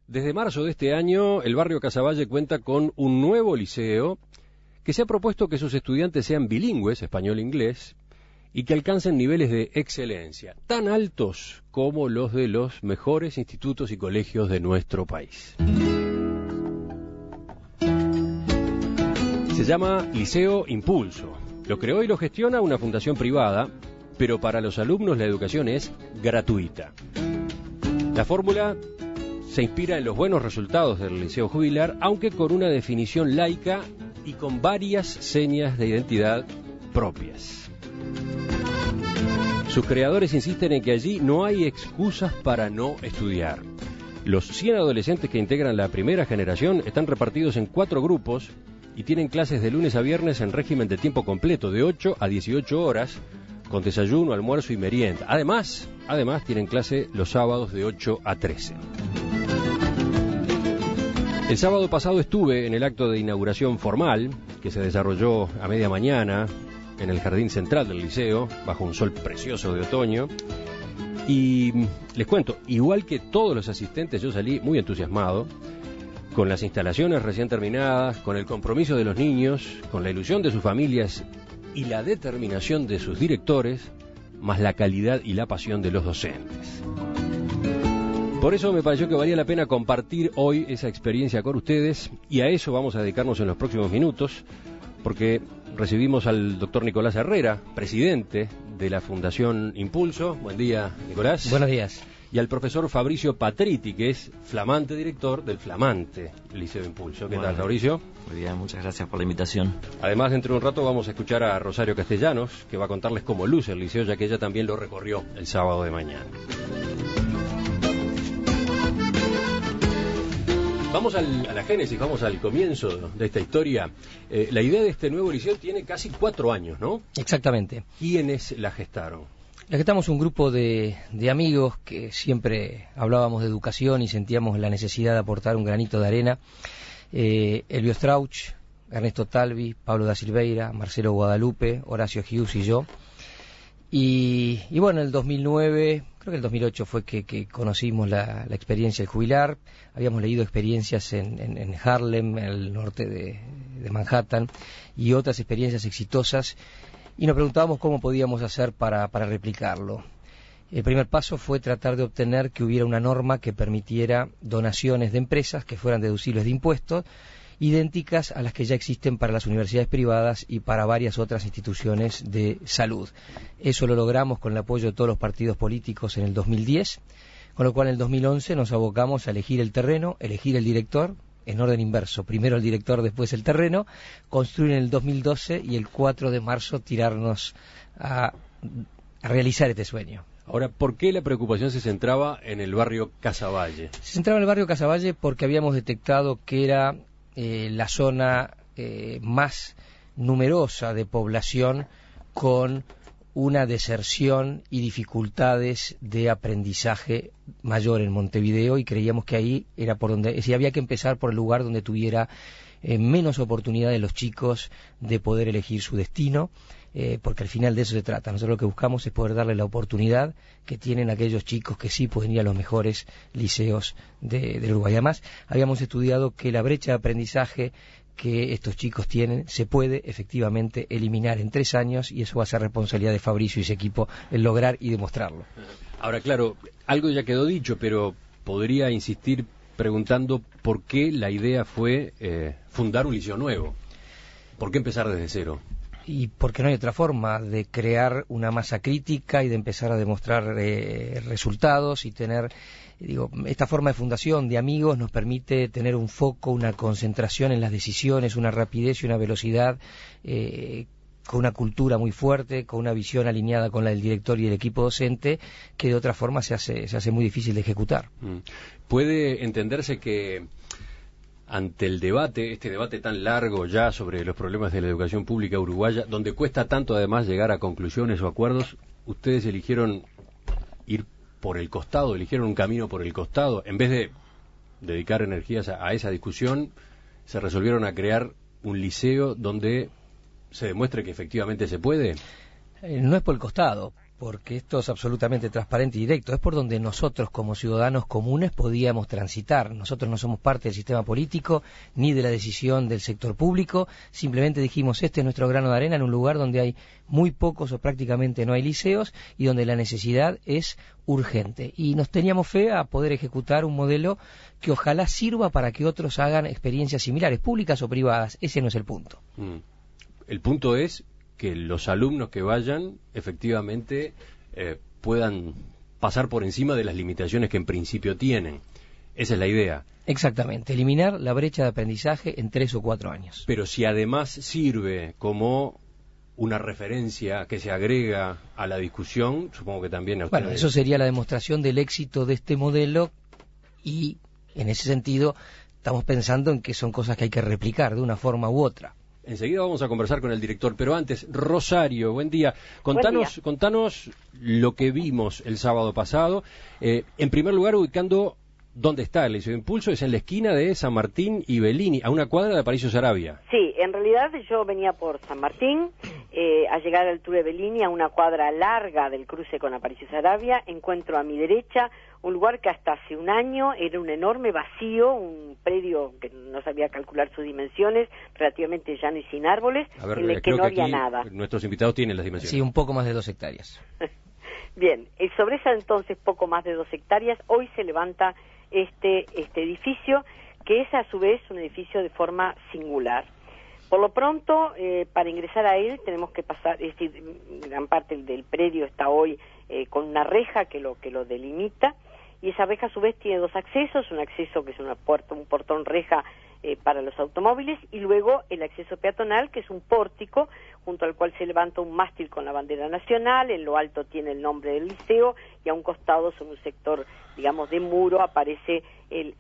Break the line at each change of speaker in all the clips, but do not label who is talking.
Desde marzo de este año, el barrio Casavalle cuenta con un nuevo liceo que se ha propuesto que sus estudiantes sean bilingües, español-inglés, y que alcancen niveles de excelencia, tan altos como los de los mejores institutos y colegios de nuestro país. Se llama Liceo Impulso. Lo creó y lo gestiona una fundación privada, pero para los alumnos la educación es gratuita. La fórmula se inspira en los buenos resultados del Liceo Jubilar, aunque con una definición laica y con varias señas de identidad propias. Sus creadores insisten en que allí no hay excusas para no estudiar. Los 100 adolescentes que integran la primera generación están repartidos en 4 grupos y tienen clases de lunes a viernes en régimen de tiempo completo, de 8 a 18 horas, con desayuno, almuerzo y merienda. Además tienen clase los sábados de 8 a 13. El sábado pasado estuve en el acto de inauguración formal, que se desarrolló a media mañana en el jardín central del liceo, bajo un sol precioso de otoño. Y les cuento, igual que todos los asistentes, yo salí muy entusiasmado, con las instalaciones recién terminadas, con el compromiso de los niños, con la ilusión de sus familias y la determinación de sus directores, más la calidad y la pasión de los docentes. Por eso me pareció que valía la pena compartir hoy esa experiencia con ustedes, y a eso vamos a dedicarnos en los próximos minutos, porque recibimos al doctor Nicolás Herrera, presidente de la Fundación Impulso. Buen día, Nicolás.
Buenos días.
Y al profesor Fabricio Patriti, que es flamante director del flamante Liceo Impulso. ¿Qué tal, Fabricio?
Muy bien, muchas gracias por la invitación.
Además, dentro de un rato vamos a escuchar a Rosario Castellanos, que va a contarles cómo luce el liceo, ya que ella también lo recorrió el sábado de mañana. Vamos a la génesis, vamos al comienzo de esta historia. La idea de este nuevo liceo tiene casi 4 años, ¿no?
Exactamente.
¿Quiénes la gestaron?
La gestamos un grupo de amigos que siempre hablábamos de educación y sentíamos la necesidad de aportar un granito de arena. Elvio Strauch, Ernesto Talvi, Pablo da Silveira, Marcelo Guadalupe, Horacio Hughes y yo. Y bueno, en el 2009, creo que el 2008 fue que conocimos la experiencia del Jubilar. Habíamos leído experiencias en Harlem, en el norte de Manhattan, y otras experiencias exitosas, y nos preguntábamos cómo podíamos hacer para replicarlo. El primer paso fue tratar de obtener que hubiera una norma que permitiera donaciones de empresas que fueran deducibles de impuestos, idénticas a las que ya existen para las universidades privadas y para varias otras instituciones de salud. Eso lo logramos con el apoyo de todos los partidos políticos en el 2010, con lo cual en el 2011 nos abocamos a elegir el terreno, elegir el director, en orden inverso, primero el director, después el terreno, construir en el 2012 y el 4 de marzo tirarnos a realizar este sueño.
Ahora, ¿por qué la preocupación se centraba en el barrio Casavalle?
Se centraba en el barrio Casavalle porque habíamos detectado que era la zona más numerosa de población, con una deserción y dificultades de aprendizaje mayor en Montevideo, y creíamos que ahí era por donde, si había que empezar por el lugar donde tuviera menos oportunidades los chicos de poder elegir su destino, porque al final de eso se trata. Nosotros lo que buscamos es poder darle la oportunidad que tienen aquellos chicos que sí pueden ir a los mejores liceos del Uruguay. Además, habíamos estudiado que la brecha de aprendizaje que estos chicos tienen se puede efectivamente eliminar en 3 años, y eso va a ser responsabilidad de Fabricio y su equipo el lograr y demostrarlo. Ahora,
claro, algo ya quedó dicho, pero podría insistir preguntando por qué la idea fue fundar un liceo nuevo. ¿Por qué empezar desde cero?
Y porque no hay otra forma de crear una masa crítica y de empezar a demostrar resultados y tener, esta forma de fundación de amigos nos permite tener un foco, una concentración en las decisiones, una rapidez y una velocidad, con una cultura muy fuerte, con una visión alineada con la del director y el equipo docente, que de otra forma se hace muy difícil de ejecutar.
¿Puede entenderse que ante el debate, este debate tan largo ya sobre los problemas de la educación pública uruguaya, donde cuesta tanto además llegar a conclusiones o acuerdos, ustedes eligieron ir por el costado, eligieron un camino por el costado, en vez de dedicar energías a esa discusión, se resolvieron a crear un liceo donde se demuestre que efectivamente se puede?
No es por el costado, porque esto es absolutamente transparente y directo, es por donde nosotros como ciudadanos comunes podíamos transitar. Nosotros no somos parte del sistema político ni de la decisión del sector público, simplemente dijimos este es nuestro grano de arena en un lugar donde hay muy pocos o prácticamente no hay liceos y donde la necesidad es urgente. Y nos teníamos fe a poder ejecutar un modelo que ojalá sirva para que otros hagan experiencias similares, públicas o privadas. Ese no es el punto.
El punto es que los alumnos que vayan efectivamente puedan pasar por encima de las limitaciones que en principio tienen. Esa es la idea.
Exactamente, eliminar la brecha de aprendizaje en 3 o 4 años.
Pero si además sirve como una referencia que se agrega a la discusión, supongo que también a ustedes...
Bueno, eso sería la demostración del éxito de este modelo y en ese sentido estamos pensando en que son cosas que hay que replicar de una forma u otra.
Enseguida vamos a conversar con el director, pero antes, Rosario, buen día. Contanos lo que vimos el sábado pasado. En primer lugar, ubicando dónde está el Liceo Impulso, es en la esquina de San Martín y Bellini, a una cuadra de Aparicio Saravia.
Sí, en realidad yo venía por San Martín, a llegar al Tour de Bellini, a una cuadra larga del cruce con Aparicio Saravia, encuentro a mi derecha un lugar que hasta hace un año era un enorme vacío, un predio que no sabía calcular sus dimensiones, relativamente llano y sin árboles, en el que no había nada.
Nuestros invitados tienen las dimensiones.
Sí, un poco más de 2 hectáreas.
Bien, sobre esa entonces poco más de 2 hectáreas, hoy se levanta este edificio, que es a su vez un edificio de forma singular. Por lo pronto, para ingresar a él tenemos que pasar, es decir, gran parte del predio está hoy con una reja que lo delimita, y esa reja a su vez tiene 2 accesos, un acceso que es una puerta, un portón reja para los automóviles, y luego el acceso peatonal, que es un pórtico junto al cual se levanta un mástil con la bandera nacional, en lo alto tiene el nombre del liceo, y a un costado, sobre un sector, digamos, de muro, aparece el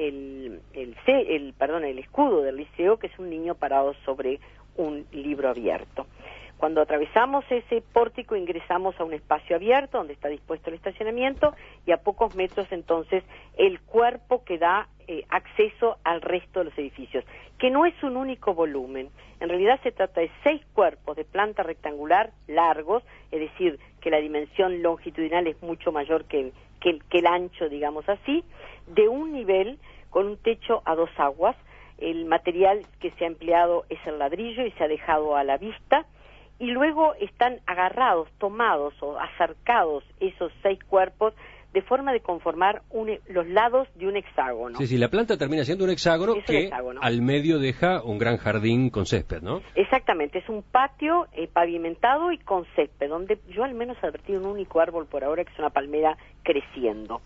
escudo del liceo, que es un niño parado sobre un libro abierto. Cuando atravesamos ese pórtico ingresamos a un espacio abierto donde está dispuesto el estacionamiento, y a pocos metros entonces el cuerpo que da acceso al resto de los edificios, que no es un único volumen. En realidad se trata de 6 cuerpos de planta rectangular largos, es decir, que la dimensión longitudinal es mucho mayor que el ancho, digamos así, de un nivel con un techo a 2 aguas. El material que se ha empleado es el ladrillo y se ha dejado a la vista, y luego están agarrados, tomados o acercados esos 6 cuerpos de forma de conformar los lados de un hexágono.
Sí, la planta termina siendo un hexágono que al medio deja un gran jardín con césped, ¿no?
Exactamente, es un patio pavimentado y con césped, donde yo al menos advertí un único árbol por ahora, que es una palmera creciendo.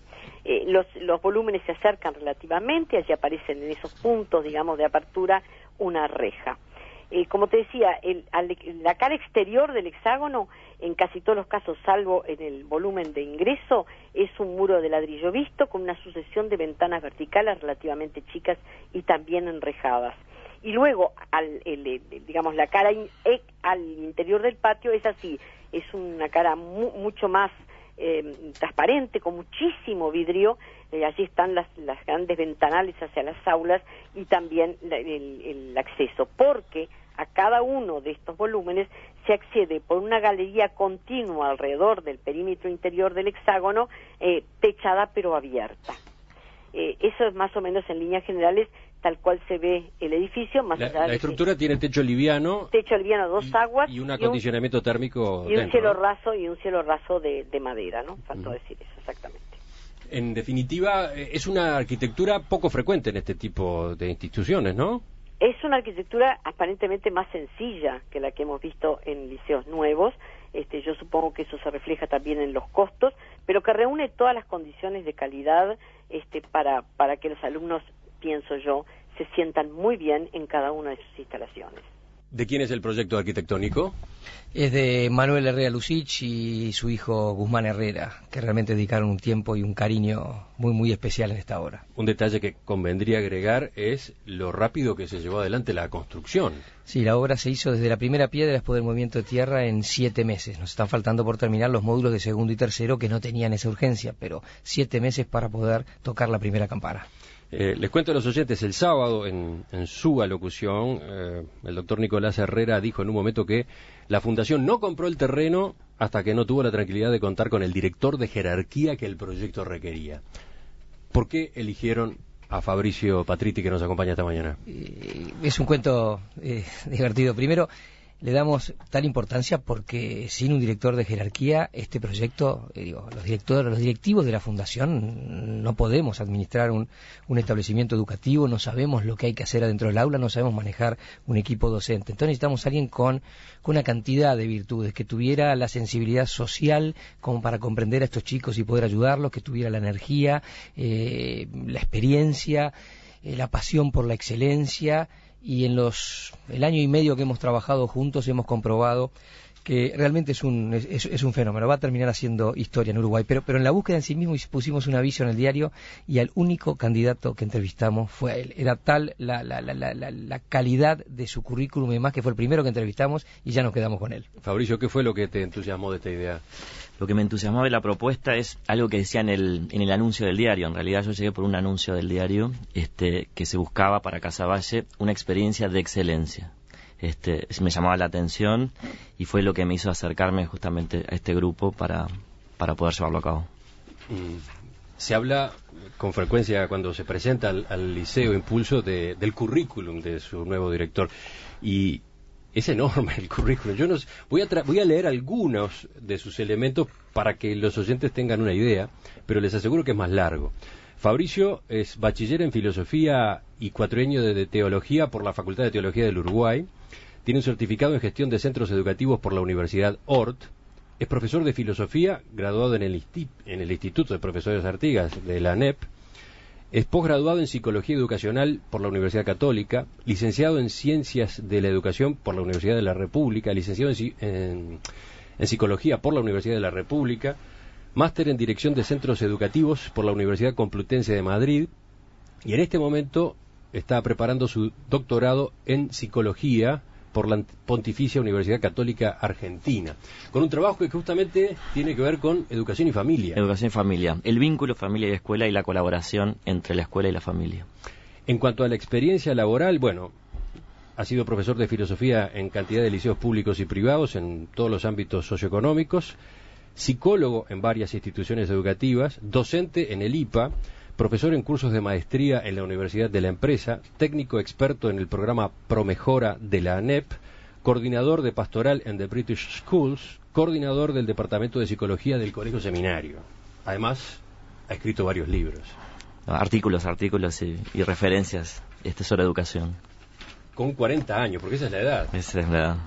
Los volúmenes se acercan relativamente, allí aparecen en esos puntos, digamos, de apertura, una reja. Como te decía, la cara exterior del hexágono, en casi todos los casos, salvo en el volumen de ingreso, es un muro de ladrillo visto con una sucesión de ventanas verticales relativamente chicas y también enrejadas. Y luego, digamos, la cara al interior del patio es así, es una cara mucho más transparente, con muchísimo vidrio. Allí están las grandes ventanales hacia las aulas y también el acceso, porque a cada uno de estos volúmenes se accede por una galería continua alrededor del perímetro interior del hexágono, techada pero abierta. Eso es más o menos en líneas generales tal cual se ve el edificio. Más allá
la estructura tiene techo liviano,
2 aguas
y un acondicionamiento térmico
y un
dentro,
cielo
¿no?
raso y un cielo raso de madera, ¿no? Faltó decir eso, exactamente.
En definitiva, es una arquitectura poco frecuente en este tipo de instituciones, ¿no?
Es una arquitectura aparentemente más sencilla que la que hemos visto en liceos nuevos. Yo supongo que eso se refleja también en los costos, pero que reúne todas las condiciones de calidad para que los alumnos, pienso yo, se sientan muy bien en cada una de sus instalaciones.
¿De quién es el proyecto arquitectónico?
Es de Manuel Herrera Lucich y su hijo Guzmán Herrera, que realmente dedicaron un tiempo y un cariño muy muy especial en esta obra.
Un detalle que convendría agregar es lo rápido que se llevó adelante la construcción.
Sí, la obra se hizo desde la primera piedra después del movimiento de tierra en 7 meses. Nos están faltando por terminar los módulos de segundo y tercero que no tenían esa urgencia, pero 7 meses para poder tocar la primera campana.
Les cuento a los oyentes, el sábado en su alocución, el doctor Nicolás Herrera dijo en un momento que la Fundación no compró el terreno hasta que no tuvo la tranquilidad de contar con el director de jerarquía que el proyecto requería. ¿Por qué eligieron a Fabricio Patriti, que nos acompaña esta mañana?
Es un cuento divertido. Primero, le damos tal importancia porque sin un director de jerarquía, este proyecto, los directivos de la Fundación no podemos administrar un establecimiento educativo, no sabemos lo que hay que hacer adentro del aula, no sabemos manejar un equipo docente. Entonces necesitamos a alguien con una cantidad de virtudes, que tuviera la sensibilidad social como para comprender a estos chicos y poder ayudarlos, que tuviera la energía, la experiencia, la pasión por la excelencia. Y en el año y medio que hemos trabajado juntos hemos comprobado que realmente es un fenómeno, va a terminar haciendo historia en Uruguay, pero en la búsqueda en sí mismo pusimos un aviso en el diario y al único candidato que entrevistamos fue a él. Era tal la calidad de su currículum y demás que fue el primero que entrevistamos y ya nos quedamos con él.
Fabricio, ¿qué fue lo que te entusiasmó de esta idea?
Lo que me entusiasmó de la propuesta es algo que decía en el anuncio del diario. En realidad yo llegué por un anuncio del diario que se buscaba para Casaballe una experiencia de excelencia. Me llamaba la atención y fue lo que me hizo acercarme justamente a este grupo para poder llevarlo a cabo.
Se habla con frecuencia cuando se presenta al Liceo Impulso del currículum de su nuevo director y es enorme el currículum. Yo voy a leer algunos de sus elementos para que los oyentes tengan una idea, pero les aseguro que es más largo. Fabricio es bachiller en Filosofía y 4 años de Teología por la Facultad de Teología del Uruguay. Tiene un certificado en Gestión de Centros Educativos por la Universidad Ort. Es profesor de Filosofía, graduado en el Instituto de Profesores Artigas de la ANEP. Es posgraduado en Psicología Educacional por la Universidad Católica, licenciado en Ciencias de la Educación por la Universidad de la República, licenciado en Psicología por la Universidad de la República, máster en Dirección de Centros Educativos por la Universidad Complutense de Madrid, y en este momento está preparando su doctorado en Psicología por la Pontificia Universidad Católica Argentina, con un trabajo que justamente tiene que ver con educación y familia.
Educación y familia, el vínculo familia y escuela y la colaboración entre la escuela y la familia.
En cuanto a la experiencia laboral, bueno, ha sido profesor de filosofía en cantidad de liceos públicos y privados en todos los ámbitos socioeconómicos, psicólogo en varias instituciones educativas, docente en el IPA, profesor en cursos de maestría en la Universidad de la Empresa, técnico experto en el programa Promejora de la ANEP, coordinador de pastoral en The British Schools, coordinador del Departamento de Psicología del Colegio Seminario. Además, ha escrito varios libros.
Artículos y referencias sobre educación.
Con 40 años, porque esa es la edad.
Esa es la edad.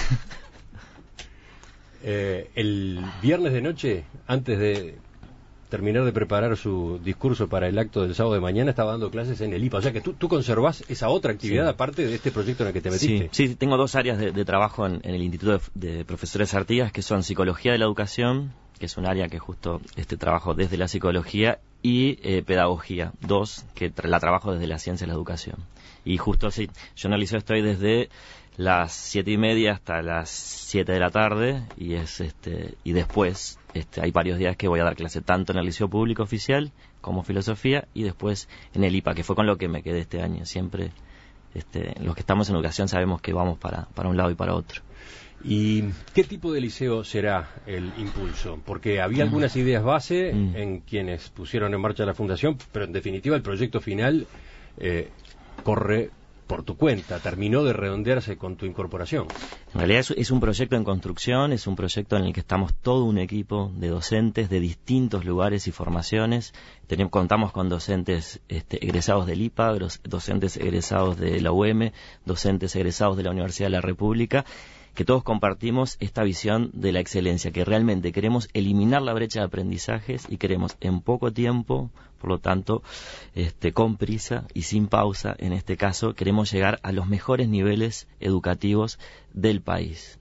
El viernes de noche, antes de terminar de preparar su discurso para el acto del sábado de mañana, estaba dando clases en el IPA. O sea que tú conservás esa otra actividad, sí, aparte de este proyecto en el que te metiste.
Sí, tengo 2 áreas de trabajo en el Instituto de Profesores Artigas, que son Psicología de la Educación, que es un área que justo trabajo desde la psicología, y Pedagogía, 2, que la trabajo desde la ciencia de la educación. Y justo sí, yo en el liceo estoy desde las 7:30 hasta las 7 de la tarde y después hay varios días que voy a dar clase tanto en el liceo público oficial como filosofía y después en el IPA, que fue con lo que me quedé este año. Siempre los que estamos en educación sabemos que vamos para un lado y para otro.
¿Y qué tipo de liceo será el Impulso? Porque había algunas ideas base en quienes pusieron en marcha la fundación, pero en definitiva el proyecto final corre por tu cuenta, terminó de redondearse con tu incorporación.
En realidad es un proyecto en construcción, es un proyecto en el que estamos todo un equipo de docentes de distintos lugares y formaciones. Contamos con docentes egresados del IPA, docentes egresados de la UM, docentes egresados de la Universidad de la República, que todos compartimos esta visión de la excelencia, que realmente queremos eliminar la brecha de aprendizajes y queremos en poco tiempo, por lo tanto, con prisa y sin pausa, en este caso, queremos llegar a los mejores niveles educativos del país.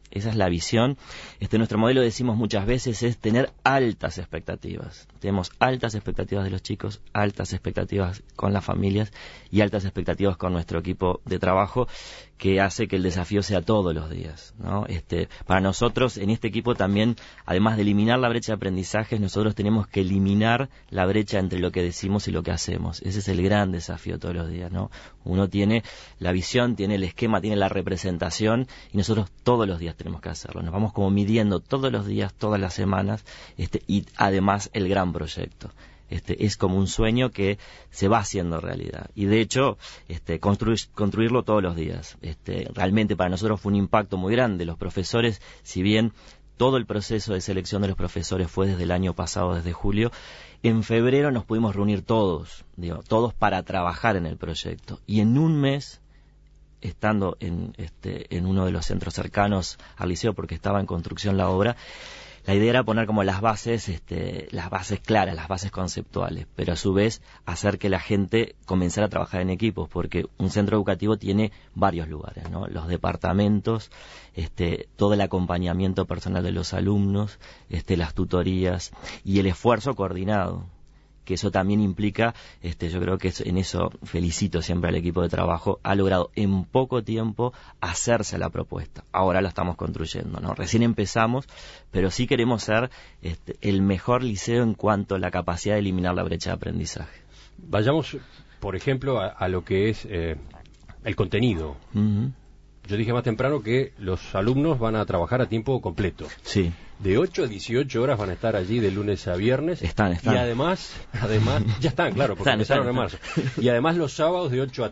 Esa es la visión. Nuestro modelo, decimos muchas veces, es tener altas expectativas. Tenemos altas expectativas de los chicos, altas expectativas con las familias y altas expectativas con nuestro equipo de trabajo, que hace que el desafío sea todos los días, ¿no? Para nosotros, en este equipo también, además de eliminar la brecha de aprendizajes, nosotros tenemos que eliminar la brecha entre lo que decimos y lo que hacemos. Ese es el gran desafío todos los días, ¿no? Uno tiene la visión, tiene el esquema, tiene la representación, y nosotros todos los días tenemos que hacerlo. Nos vamos como midiendo todos los días, todas las semanas, y además el gran proyecto. Es como un sueño que se va haciendo realidad, y de hecho construirlo todos los días. Realmente para nosotros fue un impacto muy grande. Los profesores, si bien todo el proceso de selección de los profesores fue desde el año pasado, desde julio, en febrero nos pudimos reunir todos para trabajar en el proyecto, y en un mes, estando en uno de los centros cercanos al liceo, porque estaba en construcción la obra, la idea era poner como las bases claras, las bases conceptuales, pero a su vez hacer que la gente comenzara a trabajar en equipos, porque un centro educativo tiene varios lugares, ¿no? Los departamentos, todo el acompañamiento personal de los alumnos, las tutorías y el esfuerzo coordinado, que eso también implica, yo creo que en eso felicito siempre al equipo de trabajo, ha logrado en poco tiempo hacerse la propuesta. Ahora la estamos construyendo, ¿no? Recién empezamos, pero sí queremos ser el mejor liceo en cuanto a la capacidad de eliminar la brecha de aprendizaje.
Vayamos, por ejemplo, a lo que es el contenido.
Uh-huh.
Yo dije más temprano que los alumnos van a trabajar a tiempo completo.
Sí.
De 8 a 18 horas van a estar allí de lunes a viernes.
Están.
Y además ya están, claro, porque empezaron en marzo. Y además los sábados de 8 a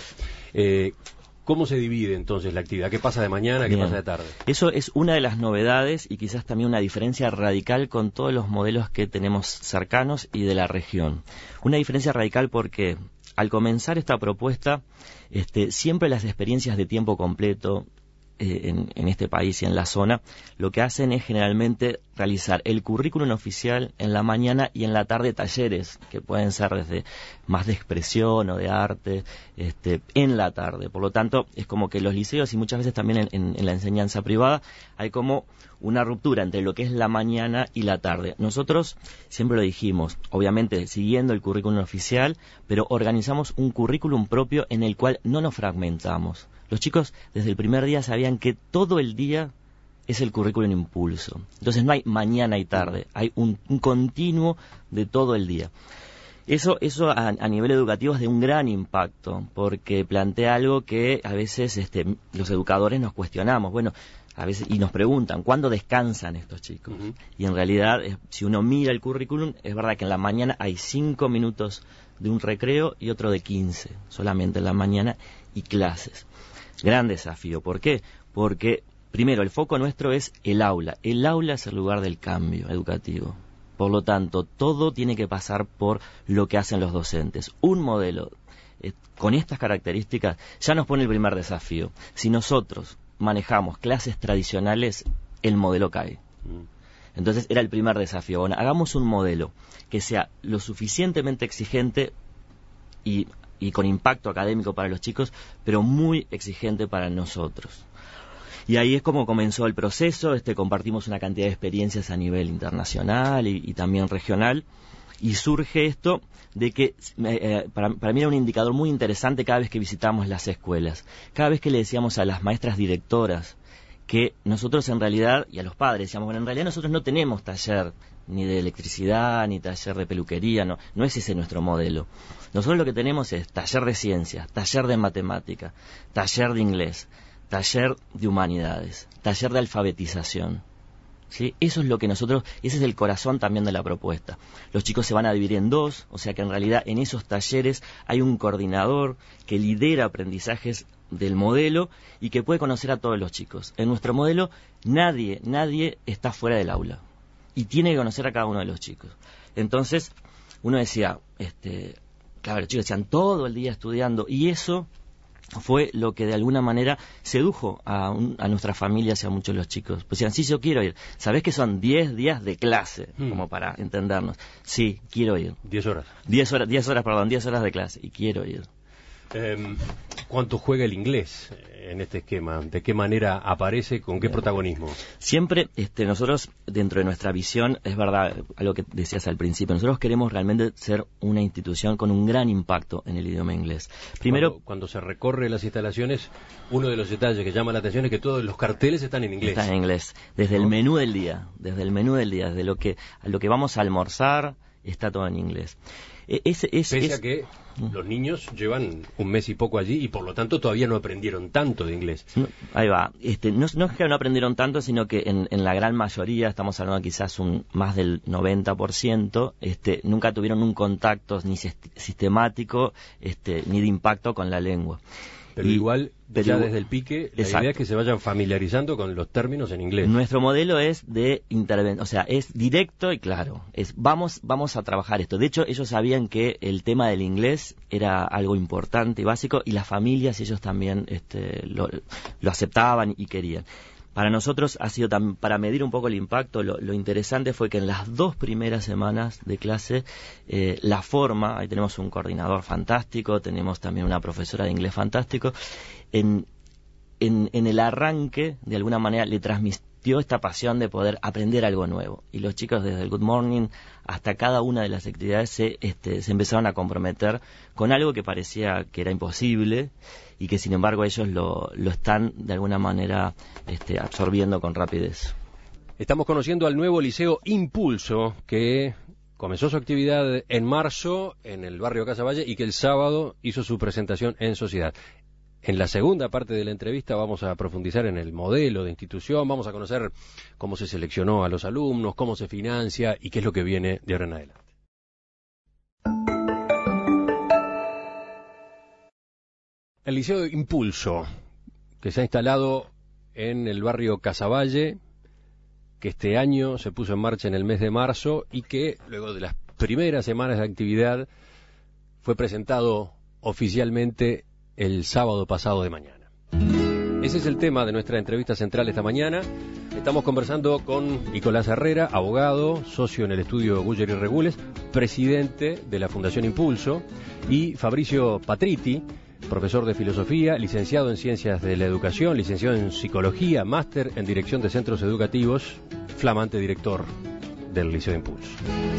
13. ¿Cómo se divide entonces la actividad? ¿Qué pasa de mañana? ¿Qué pasa de tarde?
Eso es una de las novedades, y quizás también una diferencia radical con todos los modelos que tenemos cercanos y de la región. Una diferencia radical porque al comenzar esta propuesta, siempre las experiencias de tiempo completo en este país y en la zona, lo que hacen es generalmente realizar el currículum oficial en la mañana, y en la tarde talleres, que pueden ser desde más de expresión o de arte, en la tarde. Por lo tanto, es como que los liceos, y muchas veces también en la enseñanza privada, hay como una ruptura entre lo que es la mañana y la tarde. Nosotros siempre lo dijimos, obviamente siguiendo el currículum oficial, pero organizamos un currículum propio en el cual no nos fragmentamos. Los chicos desde el primer día sabían que todo el día es el currículum impulso. Entonces no hay mañana y tarde, hay un continuo de todo el día. Eso a nivel educativo es de un gran impacto, porque plantea algo que a veces los educadores nos cuestionamos. Bueno, a veces, y nos preguntan, ¿cuándo descansan estos chicos? Uh-huh. Y en realidad, si uno mira el currículum, es verdad que en la mañana hay 5 minutos de un recreo y otro de 15, solamente en la mañana, y clases. Gran desafío. ¿Por qué? Porque, primero, el foco nuestro es el aula. El aula es el lugar del cambio educativo. Por lo tanto, todo tiene que pasar por lo que hacen los docentes. Un modelo con estas características ya nos pone el primer desafío. Si nosotros manejamos clases tradicionales, el modelo cae. Entonces era el primer desafío. Bueno, hagamos un modelo que sea lo suficientemente exigente y con impacto académico para los chicos, pero muy exigente para nosotros. Y ahí es como comenzó el proceso. Compartimos una cantidad de experiencias a nivel internacional y también regional, y surge esto de que para mí era un indicador muy interesante cada vez que visitamos las escuelas, cada vez que le decíamos a las maestras directoras que nosotros en realidad, y a los padres decíamos, bueno, en realidad nosotros no tenemos taller ni de electricidad, ni taller de peluquería, no es ese nuestro modelo. Nosotros lo que tenemos es taller de ciencias, taller de matemática, taller de inglés, taller de humanidades, taller de alfabetización. ¿Sí? Eso es lo que nosotros, ese es el corazón también de la propuesta. Los chicos se van a dividir en 2, o sea que en realidad en esos talleres hay un coordinador que lidera aprendizajes del modelo y que puede conocer a todos los chicos. En nuestro modelo nadie está fuera del aula y tiene que conocer a cada uno de los chicos. Entonces uno decía, claro, los chicos decían todo el día estudiando, y eso fue lo que de alguna manera sedujo a nuestras familias y a muchos de los chicos. Pues decían, sí, yo quiero ir. ¿Sabés que son 10 días de clase? Como para entendernos. Sí, quiero ir.
10 horas.
10 horas de clase, y quiero ir.
¿Cuánto juega el inglés en este esquema? ¿De qué manera aparece? ¿Con qué protagonismo?
Siempre nosotros, dentro de nuestra visión, es verdad, algo que decías al principio, nosotros queremos realmente ser una institución con un gran impacto en el idioma inglés. Primero,
cuando se recorre las instalaciones, uno de los detalles que llama la atención es que todos los carteles están en inglés.
Están en inglés, desde el menú del día, desde lo que vamos a almorzar, está todo en inglés.
Pese a que los niños llevan un mes y poco allí y por lo tanto todavía no aprendieron tanto de inglés.
Ahí va. No es que no aprendieron tanto, sino que en la gran mayoría, estamos hablando quizás más del 90%, nunca tuvieron un contacto ni sistemático ni de impacto con la lengua.
Pero igual, ya desde el pique, la idea es que se vayan familiarizando con los términos en inglés.
Nuestro modelo es de intervención, o sea, es directo y claro. Vamos a trabajar esto. De hecho, ellos sabían que el tema del inglés era algo importante y básico, y las familias, ellos también lo aceptaban y querían. Para nosotros ha sido para medir un poco el impacto, lo interesante fue que en las 2 primeras semanas de clase, la forma, ahí tenemos un coordinador fantástico, tenemos también una profesora de inglés fantástico, en el arranque, de alguna manera, le transmitió esta pasión de poder aprender algo nuevo. Y los chicos, desde el Good Morning hasta cada una de las actividades, se empezaron a comprometer con algo que parecía que era imposible, y que sin embargo ellos lo están de alguna manera absorbiendo con rapidez.
Estamos conociendo al nuevo Liceo Impulso, que comenzó su actividad en marzo en el barrio Casaballe y que el sábado hizo su presentación en sociedad. En la segunda parte de la entrevista vamos a profundizar en el modelo de institución, vamos a conocer cómo se seleccionó a los alumnos, cómo se financia y qué es lo que viene de ahora en adelante. El Liceo Impulso, que se ha instalado en el barrio Casaballe, que este año se puso en marcha en el mes de marzo y que luego de las primeras semanas de actividad fue presentado oficialmente el sábado pasado de mañana. Ese es el tema de nuestra entrevista central esta mañana. Estamos conversando con Nicolás Herrera, abogado, socio en el estudio Guller y Regules, presidente de la Fundación Impulso, y Fabricio Patriti, profesor de filosofía, licenciado en ciencias de la educación, licenciado en psicología, máster en dirección de centros educativos, flamante director del Liceo Impulso.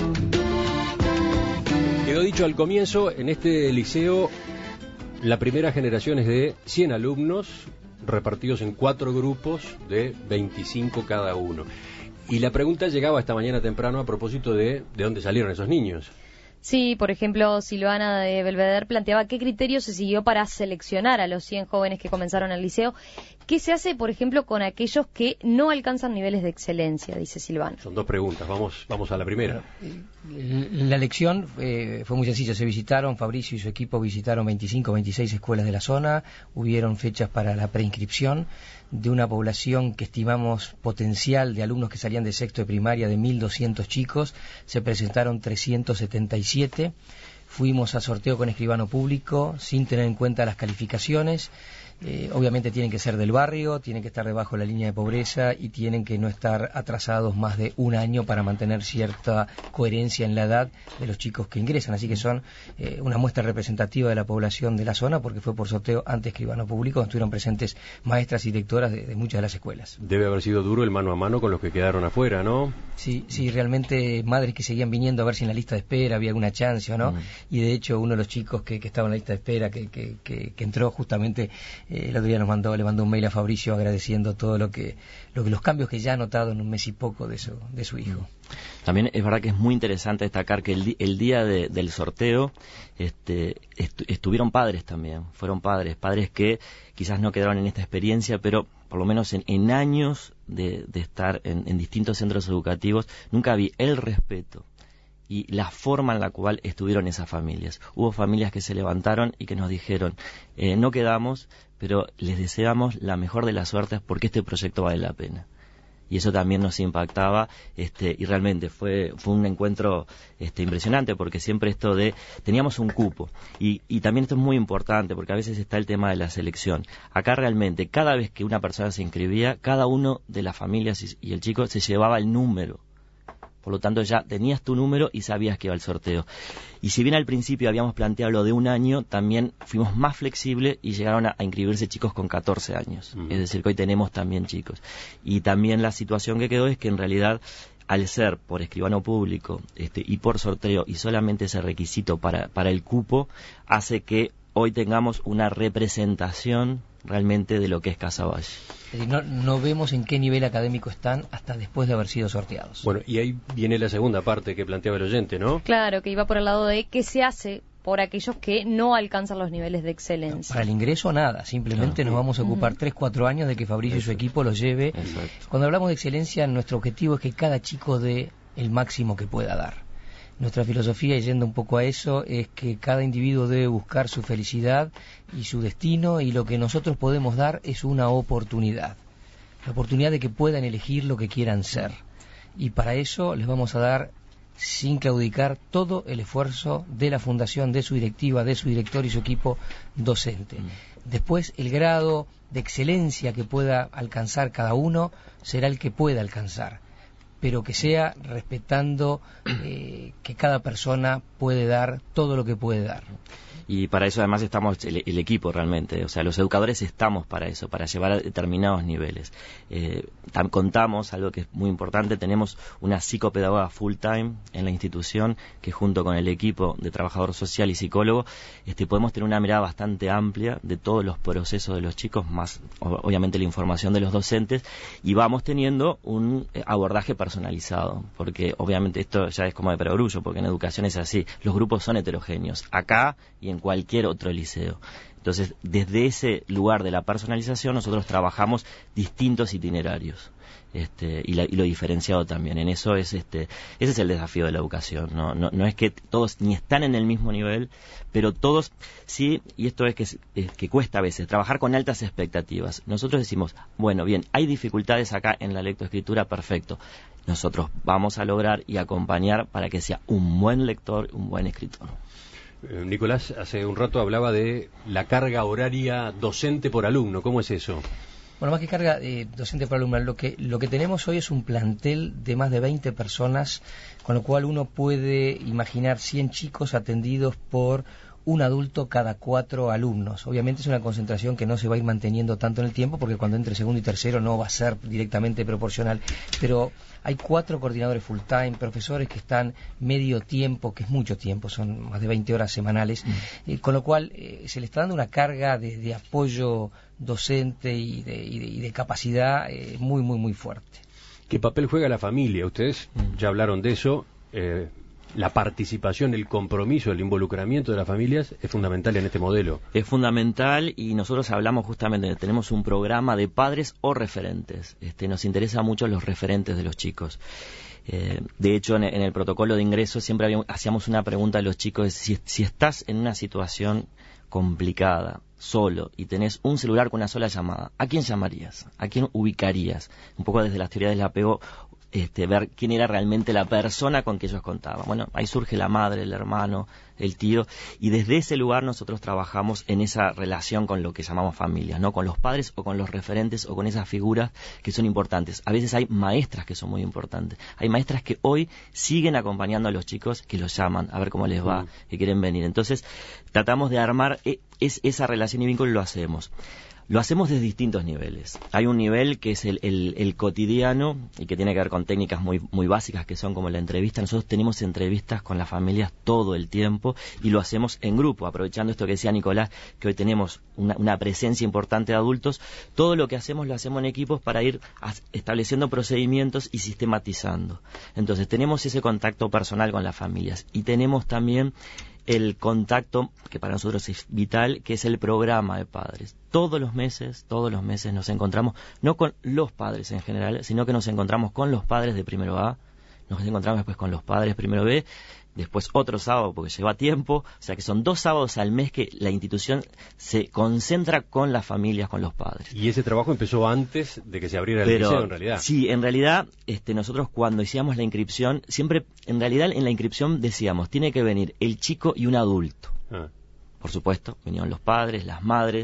Quedó dicho al comienzo, en este liceo la primera generación es de 100 alumnos repartidos en 4 grupos de 25 cada uno. Y la pregunta llegaba esta mañana temprano a propósito de dónde salieron esos niños.
Sí, por ejemplo, Silvana de Belvedere planteaba qué criterio se siguió para seleccionar a los 100 jóvenes que comenzaron el liceo. ¿Qué se hace, por ejemplo, con aquellos que no alcanzan niveles de excelencia? Dice Silvana.
Son 2 preguntas, vamos a la primera.
La elección fue muy sencilla. Fabricio y su equipo visitaron 25 o 26 escuelas de la zona, hubieron fechas para la preinscripción. De una población que estimamos potencial de alumnos que salían de sexto de primaria de 1.200 chicos, se presentaron 377. Fuimos a sorteo con escribano público sin tener en cuenta las calificaciones. Obviamente tienen que ser del barrio, tienen que estar debajo de la línea de pobreza y tienen que no estar atrasados más de un año para mantener cierta coherencia en la edad de los chicos que ingresan. Así que son una muestra representativa de la población de la zona, porque fue por sorteo ante escribano público, donde estuvieron presentes maestras y directoras de muchas de las escuelas.
Debe haber sido duro el mano a mano con los que quedaron afuera, ¿no?
Sí, realmente madres que seguían viniendo a ver si en la lista de espera había alguna chance o no. Y de hecho uno de los chicos que estaba en la lista de espera, que entró justamente, el otro día le mandó un mail a Fabricio agradeciendo todo lo que los cambios que ya ha notado en un mes y poco de su hijo.
También es verdad que es muy interesante destacar que el día del sorteo estuvieron padres también, fueron padres que quizás no quedaron en esta experiencia, pero por lo menos en años de estar en distintos centros educativos, nunca vi el respeto y la forma en la cual estuvieron esas familias. Hubo familias que se levantaron y que nos dijeron, no quedamos, pero les deseamos la mejor de las suertes porque este proyecto vale la pena. Y eso también nos impactaba, y realmente fue un encuentro impresionante, porque siempre teníamos un cupo, y también esto es muy importante, porque a veces está el tema de la selección. Acá realmente, cada vez que una persona se inscribía, cada uno de las familias y el chico se llevaba el número Por lo tanto, ya tenías tu número y sabías que iba al sorteo. Y si bien al principio habíamos planteado lo de un año, también fuimos más flexibles y llegaron a inscribirse chicos con 14 años. Es decir, que hoy tenemos también chicos. Y también la situación que quedó es que en realidad, al ser por escribano público y por sorteo y solamente ese requisito para el cupo, hace que hoy tengamos una representación realmente de lo que es Casaballe.
Es decir, no vemos en qué nivel académico están hasta después de haber sido sorteados.
Bueno, y ahí viene la segunda parte que planteaba el oyente, ¿no?
Claro, que iba por el lado de qué se hace por aquellos que no alcanzan los niveles de excelencia.
Para el ingreso nada, simplemente nos vamos a ocupar 3-4 años de que Fabricio y su equipo los lleve.
Exacto.
Cuando hablamos de excelencia, nuestro objetivo es que cada chico dé el máximo que pueda dar. Nuestra filosofía, y yendo un poco a eso, es que cada individuo debe buscar su felicidad y su destino, y lo que nosotros podemos dar es una oportunidad. La oportunidad de que puedan elegir lo que quieran ser. Y para eso les vamos a dar, sin claudicar, todo el esfuerzo de la fundación, de su directiva, de su director y su equipo docente. Después, el grado de excelencia que pueda alcanzar cada uno será el que pueda alcanzar, pero que sea respetando que cada persona puede dar todo lo que puede dar.
Y para eso además estamos el equipo realmente, o sea, los educadores estamos para eso, para llevar a determinados niveles. Contamos, algo que es muy importante, tenemos una psicopedagoga full time en la institución que junto con el equipo de trabajador social y psicólogo podemos tener una mirada bastante amplia de todos los procesos de los chicos, más obviamente la información de los docentes, y vamos teniendo un abordaje personalizado, porque obviamente esto ya es como de perogrullo, porque en educación es así, los grupos son heterogéneos, acá y en cualquier otro liceo. Entonces, desde ese lugar de la personalización, nosotros trabajamos distintos itinerarios. Y lo diferenciado también. En eso ese es el desafío de la educación. No es que todos ni están en el mismo nivel, pero todos sí, y esto es que cuesta a veces, trabajar con altas expectativas. Nosotros decimos, bueno, bien, hay dificultades acá en la lectoescritura, perfecto. Nosotros vamos a lograr y acompañar para que sea un buen lector, un buen escritor.
Nicolás, hace un rato hablaba de la carga horaria docente por alumno. ¿Cómo es eso?
Bueno, más que carga docente por alumno, lo que tenemos hoy es un plantel de más de 20 personas, con lo cual uno puede imaginar 100 chicos atendidos por un adulto cada 4 alumnos. Obviamente es una concentración que no se va a ir manteniendo tanto en el tiempo, porque cuando entre segundo y tercero no va a ser directamente proporcional, pero hay 4 coordinadores full time, profesores que están medio tiempo, que es mucho tiempo, son más de 20 horas semanales, con lo cual se le está dando una carga de apoyo docente y de capacidad muy, muy, muy fuerte.
¿Qué papel juega la familia? Ustedes ya hablaron de eso. La participación, el compromiso, el involucramiento de las familias es fundamental en este modelo.
Es fundamental, y nosotros hablamos justamente, tenemos un programa de padres o referentes. Nos interesa mucho los referentes de los chicos. De hecho, en el protocolo de ingreso siempre hacíamos una pregunta a los chicos: si estás en una situación complicada, solo, y tenés un celular con una sola llamada, ¿a quién llamarías? ¿A quién ubicarías? Un poco desde las teorías del apego, ver quién era realmente la persona con que ellos contaban. Bueno, ahí surge la madre, el hermano, el tío, y desde ese lugar nosotros trabajamos en esa relación con lo que llamamos familias, ¿no? Con los padres o con los referentes o con esas figuras que son importantes. A veces hay maestras que son muy importantes. Hay maestras que hoy siguen acompañando a los chicos, que los llaman a ver cómo les va, que quieren venir. Entonces, tratamos de armar esa relación y vínculo, y lo hacemos. Lo hacemos desde distintos niveles. Hay un nivel que es el cotidiano y que tiene que ver con técnicas muy, muy básicas, que son como la entrevista. Nosotros tenemos entrevistas con las familias todo el tiempo y lo hacemos en grupo, aprovechando esto que decía Nicolás, que hoy tenemos una presencia importante de adultos. Todo lo que hacemos lo hacemos en equipos para ir estableciendo procedimientos y sistematizando. Entonces tenemos ese contacto personal con las familias y tenemos también el contacto, que para nosotros es vital, que es el programa de padres. Todos los meses nos encontramos, no con los padres en general, sino que nos encontramos con los padres de primero A, nos encontramos después con los padres primero B, después otro sábado porque lleva tiempo, o sea que son 2 sábados al mes que la institución se concentra con las familias, con los padres.
Y ese trabajo empezó antes de que se abriera el liceo, en realidad.
Sí, en realidad nosotros cuando hacíamos la inscripción, siempre, en realidad en la inscripción decíamos, tiene que venir el chico y un adulto. Por supuesto, vinieron los padres, las madres,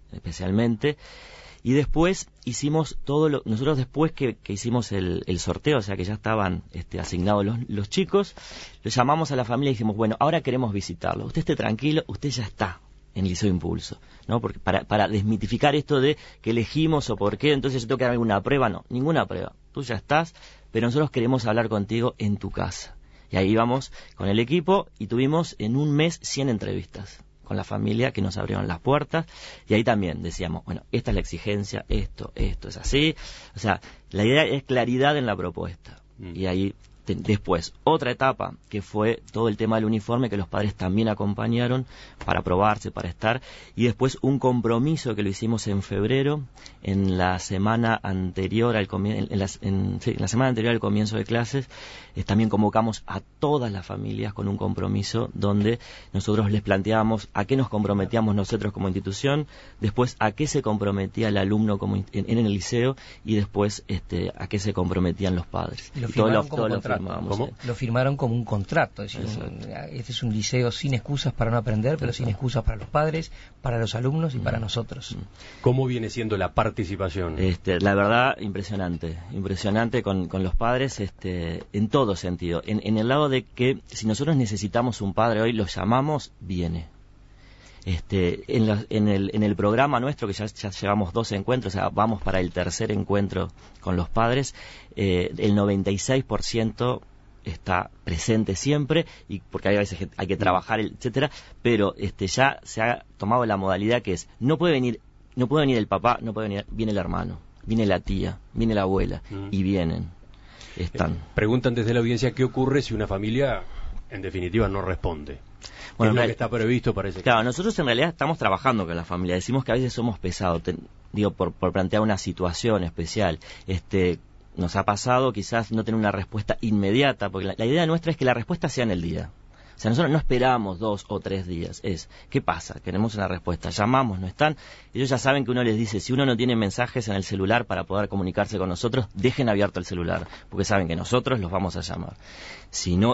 especialmente. Y después hicimos nosotros después que hicimos el sorteo, o sea que ya estaban asignados los chicos, lo llamamos a la familia y dijimos, bueno, ahora queremos visitarlo. Usted esté tranquilo, usted ya está en Liceo Impulso, ¿no? Porque para desmitificar esto de que elegimos o por qué, entonces yo tengo que dar alguna prueba, no, ninguna prueba. Tú ya estás, pero nosotros queremos hablar contigo en tu casa. Y ahí íbamos con el equipo y tuvimos en un mes 100 entrevistas con la familia que nos abrieron las puertas, y ahí también decíamos, bueno, esta es la exigencia, esto es así, o sea, la idea es claridad en la propuesta, y ahí después otra etapa que fue todo el tema del uniforme, que los padres también acompañaron para probarse, para estar, y después un compromiso que lo hicimos en febrero, en la semana anterior al la semana anterior al comienzo de clases. También convocamos a todas las familias con un compromiso donde nosotros les planteábamos a qué nos comprometíamos nosotros como institución, después a qué se comprometía el alumno en el liceo, y después a qué se comprometían los padres.
Y lo firmaron como contrato.
¿Cómo?
Lo firmaron como un contrato, es decir, este es un liceo sin excusas para no aprender, pero sin excusas para los padres, para los alumnos y para nosotros.
¿Cómo viene siendo la participación?
La verdad, impresionante con los padres, en todo sentido. En el lado de que si nosotros necesitamos un padre hoy, lo llamamos, viene. En el programa nuestro, que ya llevamos 2 encuentros, o sea, vamos para el 3er encuentro con los padres, el 96% está presente siempre, y porque hay veces que hay que trabajar, etcétera, pero ya se ha tomado la modalidad que es, no puede venir el papá, viene el hermano, viene la tía, viene la abuela, y vienen, están.
Preguntan desde la audiencia qué ocurre si una familia, en definitiva, no responde. Bueno, es lo que está previsto para ese
caso. Nosotros en realidad estamos trabajando con la familia. Decimos que a veces somos pesados, por plantear una situación especial. Nos ha pasado quizás no tener una respuesta inmediata, porque la idea nuestra es que la respuesta sea en el día. O sea, nosotros no esperamos 2 o 3 días. ¿Qué pasa? Queremos una respuesta. Llamamos, no están. Ellos ya saben que uno les dice, si uno no tiene mensajes en el celular para poder comunicarse con nosotros, dejen abierto el celular, porque saben que nosotros los vamos a llamar. Si no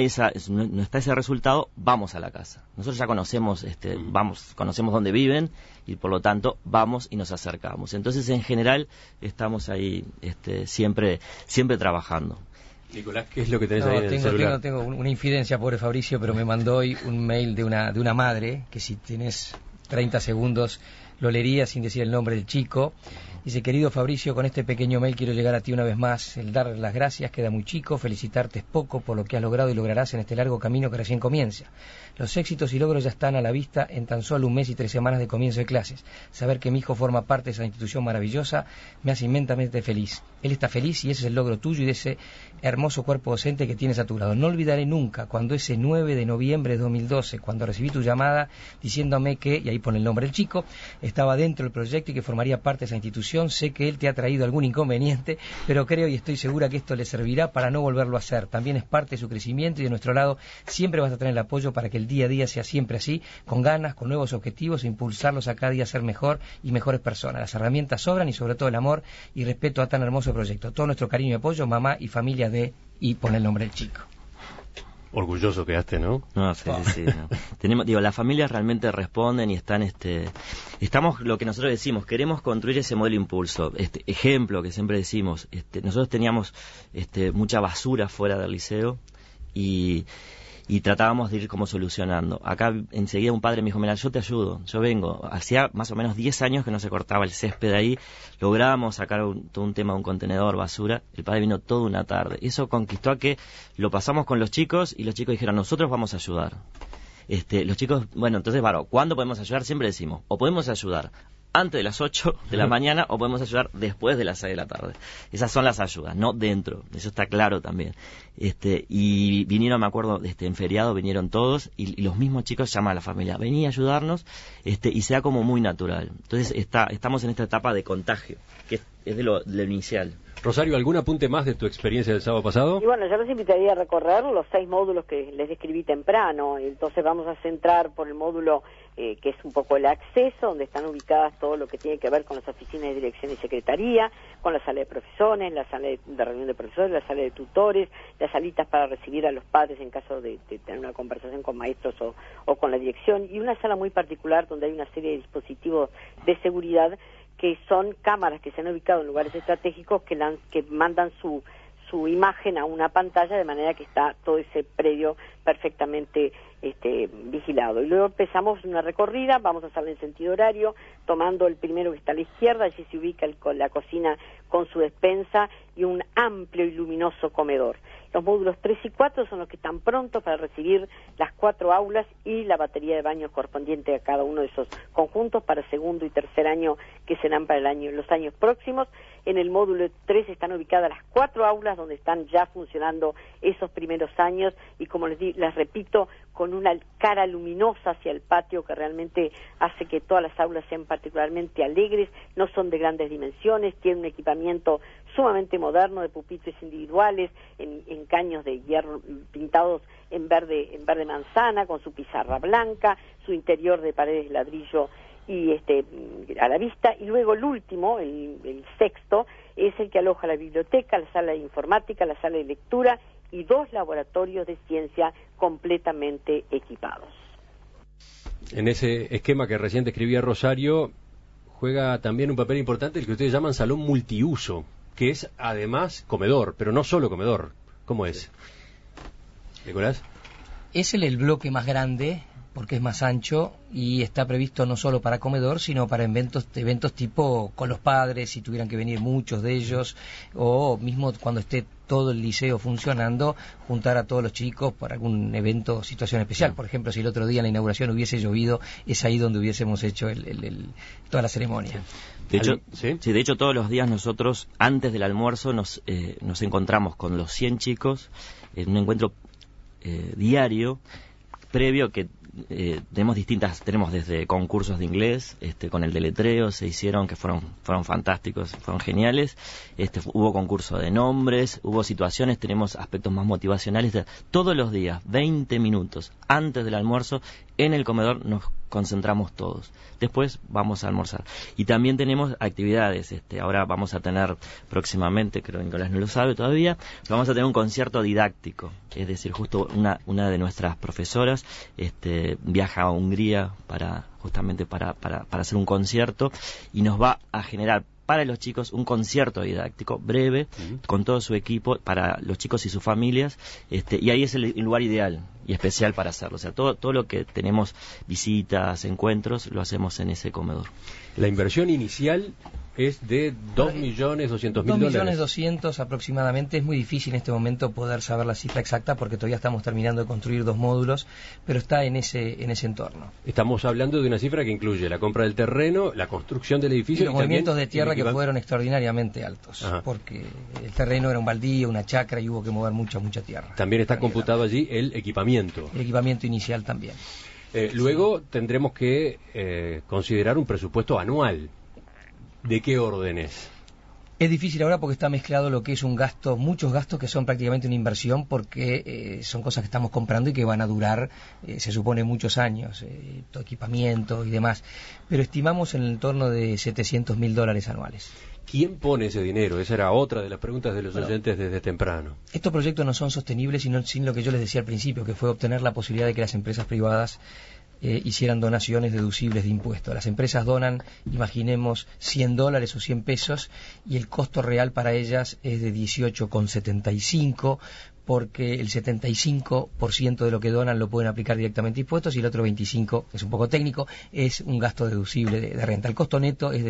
está ese resultado, vamos a la casa. Nosotros ya conocemos, conocemos dónde viven, y por lo tanto vamos y nos acercamos. Entonces, en general, estamos ahí siempre trabajando.
Nicolás, ¿qué es lo que tenés ahí en el celular?
Tengo una infidencia, pobre Fabricio, pero me mandó hoy un mail de una madre, que si tenés 30 segundos lo leería sin decir el nombre del chico. Dice, querido Fabricio, con este pequeño mail quiero llegar a ti una vez más. El dar las gracias queda muy chico, felicitarte es poco por lo que has logrado y lograrás en este largo camino que recién comienza. Los éxitos y logros ya están a la vista en tan solo 1 mes y 3 semanas de comienzo de clases. Saber que mi hijo forma parte de esa institución maravillosa me hace inmensamente feliz. Él está feliz y ese es el logro tuyo y de ese hermoso cuerpo docente que tienes a tu lado. No olvidaré nunca cuando ese 9 de noviembre de 2012, cuando recibí tu llamada diciéndome que, y ahí pone el nombre del chico, estaba dentro del proyecto y que formaría parte de esa institución. Sé que él te ha traído algún inconveniente, pero creo y estoy segura que esto le servirá para no volverlo a hacer. También es parte de su crecimiento y de nuestro lado siempre vas a tener el apoyo para que el día a día sea siempre así, con ganas, con nuevos objetivos e impulsarlos a cada día a ser mejor y mejores personas. Las herramientas sobran y sobre todo el amor y respeto a tan hermoso proyecto. Todo nuestro cariño y apoyo, mamá y familia de... y pone el nombre del chico.
Orgulloso quedaste, ¿no?
No, sí. No. Las familias realmente responden y están, estamos, lo que nosotros decimos, queremos construir ese modelo impulso. Ejemplo que siempre decimos, nosotros teníamos, mucha basura fuera del liceo y tratábamos de ir como solucionando. Acá enseguida un padre me dijo, mira, yo te ayudo, yo vengo. Hacía más o menos 10 años que no se cortaba el césped ahí, lográbamos sacar todo un tema de un contenedor, basura, el padre vino toda una tarde. Eso conquistó a que lo pasamos con los chicos y los chicos dijeron, nosotros vamos a ayudar. Los chicos, bueno, entonces, ¿cuándo podemos ayudar? Siempre decimos, o podemos ayudar antes de las 8 de la mañana o podemos ayudar después de las 6 de la tarde. Esas son las ayudas, no dentro, eso está claro también. Y vinieron, me acuerdo, en feriado vinieron todos y los mismos chicos llaman a la familia, vení a ayudarnos, y sea como muy natural. Entonces estamos en esta etapa de contagio, que es de lo inicial.
Rosario, ¿algún apunte más de tu experiencia del sábado pasado?
Y bueno, yo los invitaría a recorrer los 6 módulos que les describí temprano. Entonces vamos a centrar por el módulo que es un poco el acceso, donde están ubicadas todo lo que tiene que ver con las oficinas de dirección y secretaría, con la sala de profesores, la sala de reunión de profesores, la sala de tutores, las salitas para recibir a los padres en caso de tener una conversación con maestros o con la dirección, y una sala muy particular donde hay una serie de dispositivos de seguridad que son cámaras que se han ubicado en lugares estratégicos que mandan su imagen a una pantalla, de manera que está todo ese predio perfectamente vigilado. Y luego empezamos una recorrida, vamos a salir en sentido horario, tomando el primero que está a la izquierda, allí se ubica la cocina con su despensa y un amplio y luminoso comedor. Los módulos 3 y 4 son los que están prontos para recibir las 4 aulas y la batería de baños correspondiente a cada uno de esos conjuntos para segundo y tercer año, que serán para los años próximos. En el módulo 3 están ubicadas las 4 aulas donde están ya funcionando esos primeros años y, como les repito, con una cara luminosa hacia el patio que realmente hace que todas las aulas sean particularmente alegres. No son de grandes dimensiones, tienen un equipamiento sumamente moderno de pupitres individuales en caños de hierro pintados en verde manzana, con su pizarra blanca, su interior de paredes de ladrillo y a la vista. Y luego el último, el sexto, es el que aloja la biblioteca, la sala de informática, la sala de lectura y 2 laboratorios de ciencia completamente equipados.
En ese esquema que recién describía Rosario, juega también un papel importante el que ustedes llaman salón multiuso, que es además comedor, pero no solo comedor. ¿Cómo es? ¿Nicolás?
Es el bloque más grande, porque es más ancho y está previsto no solo para comedor, sino para eventos tipo con los padres, si tuvieran que venir muchos de ellos, o mismo cuando esté todo el liceo funcionando, juntar a todos los chicos para algún evento o situación especial. Por ejemplo, si el otro día en la inauguración hubiese llovido, es ahí donde hubiésemos hecho toda la ceremonia.
De hecho, todos los días nosotros, antes del almuerzo, nos encontramos con los 100 chicos en un encuentro diario, previo, que tenemos desde concursos de inglés, con el deletreo se hicieron, que fueron fantásticos, fueron geniales, hubo concurso de nombres, hubo situaciones, tenemos aspectos más motivacionales, todos los días, 20 minutos antes del almuerzo, en el comedor nos concentramos todos. Después vamos a almorzar. Y también tenemos actividades. Ahora vamos a tener próximamente, creo que Nicolás no lo sabe todavía, vamos a tener un concierto didáctico. Es decir, justo una de nuestras profesoras viaja a Hungría justamente para hacer un concierto, y nos va a generar para los chicos un concierto didáctico breve con todo su equipo para los chicos y sus familias, y ahí es el lugar ideal y especial para hacerlo. O sea, todo lo que tenemos, visitas, encuentros, lo hacemos en ese comedor. La inversión inicial es de $2.200.000.
$2.200.000 aproximadamente. Es muy difícil en este momento poder saber la cifra exacta porque todavía estamos terminando de construir 2 módulos, pero está en ese entorno.
Estamos hablando de una cifra que incluye la compra del terreno, la construcción del edificio
y los movimientos de tierra que fueron extraordinariamente altos. Ajá. Porque el terreno era un baldío, una chacra, y hubo que mover mucha tierra.
También está computado allí el equipamiento.
El equipamiento inicial también.
Luego tendremos que considerar un presupuesto anual. ¿De qué orden es?
Es difícil ahora porque está mezclado lo que es un gasto, muchos gastos que son prácticamente una inversión, porque son cosas que estamos comprando y que van a durar, se supone, muchos años, todo equipamiento y demás. Pero estimamos en el torno de $700.000 anuales.
¿Quién pone ese dinero? Esa era otra de las preguntas de los oyentes desde temprano.
Estos proyectos no son sostenibles sin lo que yo les decía al principio, que fue obtener la posibilidad de que las empresas privadas hicieran donaciones deducibles de impuestos. Las empresas donan, imaginemos, $100 o 100 pesos, y el costo real para ellas es de 18,75, porque el 75% de lo que donan lo pueden aplicar directamente a impuestos, y el otro 25%, que es un poco técnico, es un gasto deducible de renta. El costo neto es de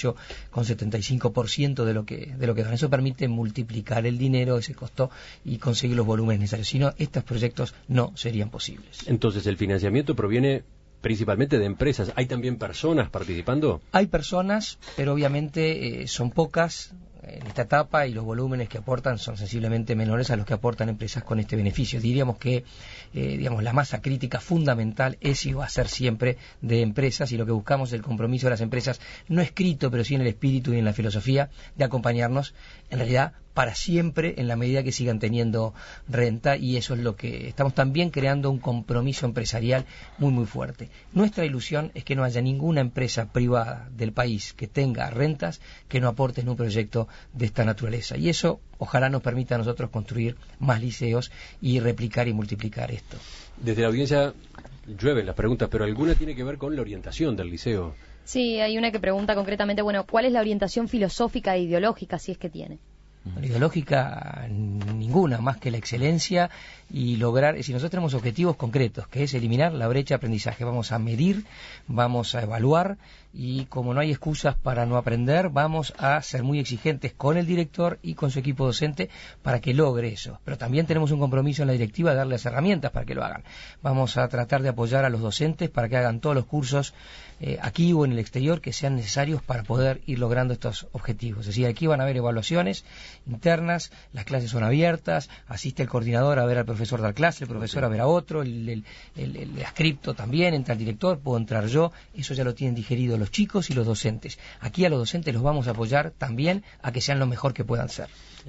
18,75% de lo que donan. Eso permite multiplicar el dinero, ese costo, y conseguir los volúmenes necesarios. Si no, estos proyectos no serían posibles.
Entonces, el financiamiento proviene principalmente de empresas. ¿Hay también personas participando?
Hay personas, pero obviamente son pocas. en esta etapa, y los volúmenes que aportan son sensiblemente menores a los que aportan empresas con este beneficio. Diríamos que la masa crítica fundamental es y va a ser siempre de empresas, y lo que buscamos es el compromiso de las empresas, no escrito, pero sí en el espíritu y en la filosofía, de acompañarnos en realidad para siempre, en la medida que sigan teniendo renta, y eso es lo que estamos también creando, un compromiso empresarial muy muy fuerte. Nuestra ilusión es que no haya ninguna empresa privada del país que tenga rentas que no aporte en un proyecto de esta naturaleza, y eso ojalá nos permita a nosotros construir más liceos y replicar y multiplicar esto.
Desde la audiencia llueven las preguntas, pero alguna tiene que ver con la orientación del liceo.
Sí, hay una que pregunta concretamente, ¿cuál es la orientación filosófica e ideológica, si es que tiene?
Ideológica ninguna, más que la excelencia y lograr, si nosotros tenemos objetivos concretos, que es eliminar la brecha de aprendizaje, vamos a medir, vamos a evaluar, y como no hay excusas para no aprender, vamos a ser muy exigentes con el director y con su equipo docente para que logre eso. Pero también tenemos un compromiso en la directiva de darles herramientas para que lo hagan. Vamos a tratar de apoyar a los docentes para que hagan todos los cursos aquí o en el exterior que sean necesarios para poder ir logrando estos objetivos. Es decir, aquí van a haber evaluaciones internas, las clases son abiertas, asiste el coordinador a ver al profesor dar clase, el profesor a ver a otro, el ascripto también, entra el director, puedo entrar yo, eso ya lo tienen digerido los chicos y los docentes. Aquí a los docentes los vamos a apoyar también a que sean lo mejor que puedan ser.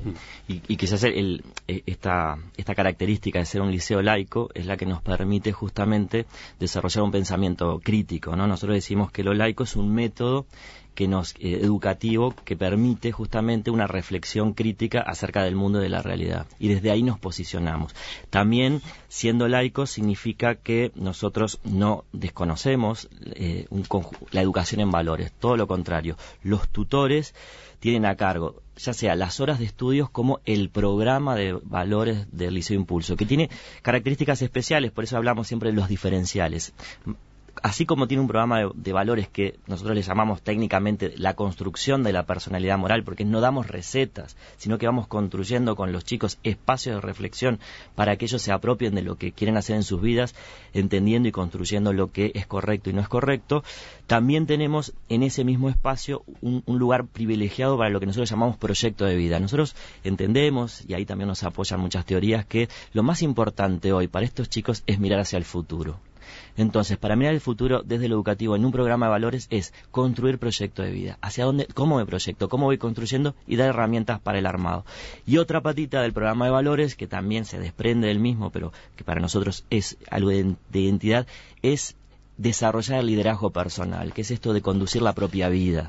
Y quizás esta característica de ser un liceo laico es la que nos permite justamente desarrollar un pensamiento crítico, ¿no? Nosotros decimos que lo laico es un método educativo que permite justamente una reflexión crítica acerca del mundo y de la realidad, y desde ahí nos posicionamos. También, siendo laicos, significa que nosotros no desconocemos la educación en valores, todo lo contrario. Los tutores tienen a cargo ya sea las horas de estudios como el programa de valores del Liceo Impulso, que tiene características especiales, por eso hablamos siempre de los diferenciales. Así como tiene un programa de valores que nosotros le llamamos técnicamente la construcción de la personalidad moral, porque no damos recetas, sino que vamos construyendo con los chicos espacios de reflexión para que ellos se apropien de lo que quieren hacer en sus vidas, entendiendo y construyendo lo que es correcto y no es correcto. También tenemos en ese mismo espacio un lugar privilegiado para lo que nosotros llamamos proyecto de vida. Nosotros entendemos, y ahí también nos apoyan muchas teorías, que lo más importante hoy para estos chicos es mirar hacia el futuro. Entonces, para mirar el futuro desde lo educativo en un programa de valores es construir proyecto de vida. ¿Hacia dónde? ¿Cómo me proyecto? ¿Cómo voy construyendo? Y dar herramientas para el armado. Y otra patita del programa de valores, que también se desprende del mismo, pero que para nosotros es algo de identidad, es desarrollar el liderazgo personal, que es esto de conducir la propia vida.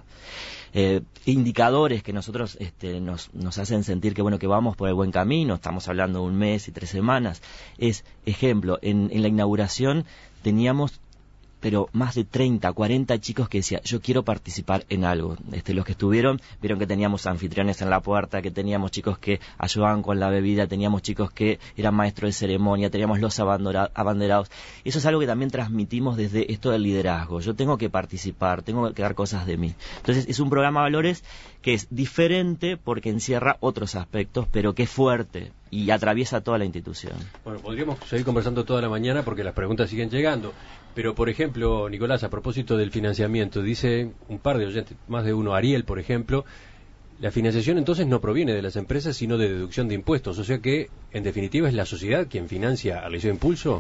Indicadores que nosotros nos hacen sentir que vamos por el buen camino, estamos hablando de 1 mes y 3 semanas. Es, ejemplo, en la inauguración teníamos pero más de 30, 40 chicos que decían, yo quiero participar en algo. Los que estuvieron vieron que teníamos anfitriones en la puerta, que teníamos chicos que ayudaban con la bebida, teníamos chicos que eran maestros de ceremonia, teníamos los abanderados. Eso es algo que también transmitimos desde esto del liderazgo. Yo tengo que participar, tengo que dar cosas de mí. Entonces es un programa de valores que es diferente porque encierra otros aspectos, pero que es fuerte y atraviesa toda la institución. Bueno,
podríamos seguir conversando toda la mañana porque las preguntas siguen llegando. Pero, por ejemplo, Nicolás, a propósito del financiamiento, dice un par de oyentes, más de uno, Ariel, por ejemplo, la financiación entonces no proviene de las empresas, sino de deducción de impuestos. O sea que, en definitiva, ¿es la sociedad quien financia al Liceo Impulso?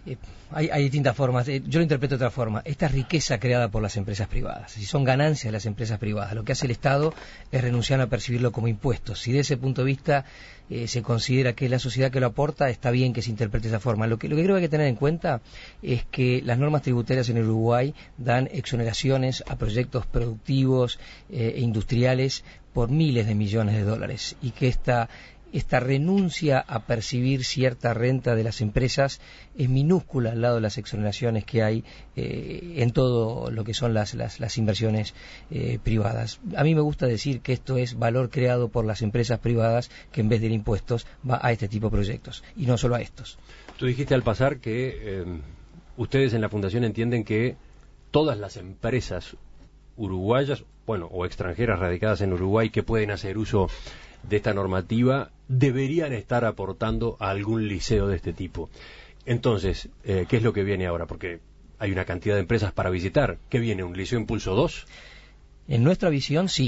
Hay distintas formas. Yo lo interpreto de otra forma. Esta es riqueza creada por las empresas privadas. Si son ganancias de las empresas privadas, lo que hace el Estado es renunciar a percibirlo como impuestos. Si de ese punto de vista se considera que es la sociedad que lo aporta, está bien que se interprete de esa forma. Lo que creo que hay que tener en cuenta es que las normas tributarias en Uruguay dan exoneraciones a proyectos productivos e industriales por miles de millones de dólares, y que esta renuncia a percibir cierta renta de las empresas es minúscula al lado de las exoneraciones que hay en todo lo que son las inversiones privadas. A mí me gusta decir que esto es valor creado por las empresas privadas que en vez de impuestos va a este tipo de proyectos, y no solo a estos.
Tú dijiste al pasar que ustedes en la Fundación entienden que todas las empresas uruguayas, o extranjeras radicadas en Uruguay que pueden hacer uso de esta normativa deberían estar aportando a algún liceo de este tipo. Entonces, ¿qué es lo que viene ahora? Porque hay una cantidad de empresas para visitar. ¿Qué viene? ¿Un Liceo Impulso 2?
En nuestra visión, sí.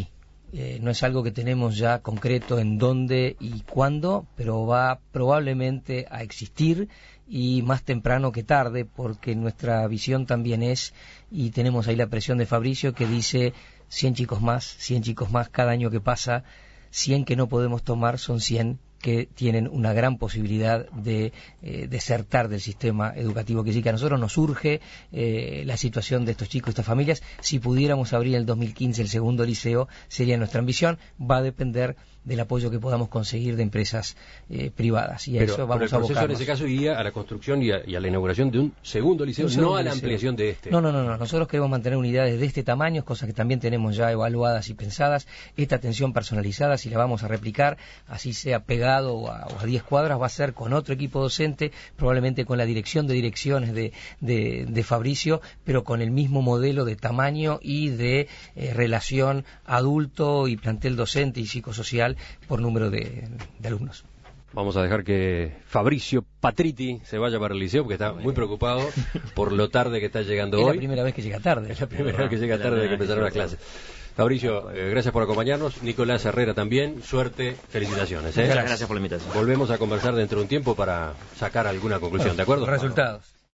No es algo que tenemos ya concreto en dónde y cuándo, pero va probablemente a existir, y más temprano que tarde, porque nuestra visión también es, y tenemos ahí la presión de Fabricio que dice 100 chicos más, cada año que pasa, 100 que no podemos tomar son 100 que tienen una gran posibilidad de desertar del sistema educativo. Que sí, que a nosotros nos urge la situación de estos chicos, estas familias. Si pudiéramos abrir en el 2015 el segundo liceo, sería nuestra ambición. Va a depender del apoyo que podamos conseguir de empresas privadas, y a eso vamos a abocarnos.
El proceso en ese caso iría a la construcción y a la inauguración de un segundo liceo, no a la ampliación de este.
No. Nosotros queremos mantener unidades de este tamaño, cosas que también tenemos ya evaluadas y pensadas. Esta atención personalizada, si la vamos a replicar, así sea pegado a 10 cuadras, va a ser con otro equipo docente, probablemente con la dirección de direcciones de Fabricio, pero con el mismo modelo de tamaño y de relación adulto y plantel docente y psicosocial por número de alumnos.
Vamos a dejar que Fabricio Patriti se vaya para el liceo, porque está muy preocupado por lo tarde que está llegando hoy.
Es la primera vez que llega tarde.
Es la primera vez que llega tarde de que empezaron las clases. Fabricio, gracias por acompañarnos. Nicolás Herrera también. Suerte, felicitaciones.
Muchas gracias por la invitación.
Volvemos a conversar dentro de un tiempo para sacar alguna conclusión, ¿de acuerdo?
Resultados.